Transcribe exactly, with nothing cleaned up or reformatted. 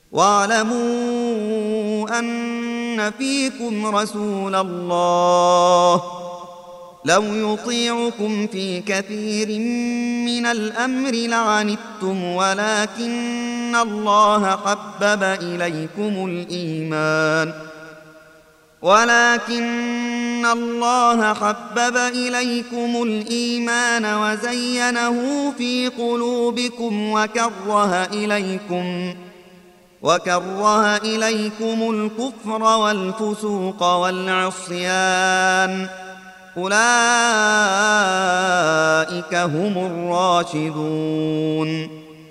واعلموا أن فيكم رسول الله لو يطيعكم في كثير من الأمر لعنتم ولكن الله حبب إليكم الإيمان ولكن الله حبب إليكم الإيمان وزينه في قلوبكم وكره إليكم وكره إليكم الكفر والفسوق والعصيان أولئك هم الراشدون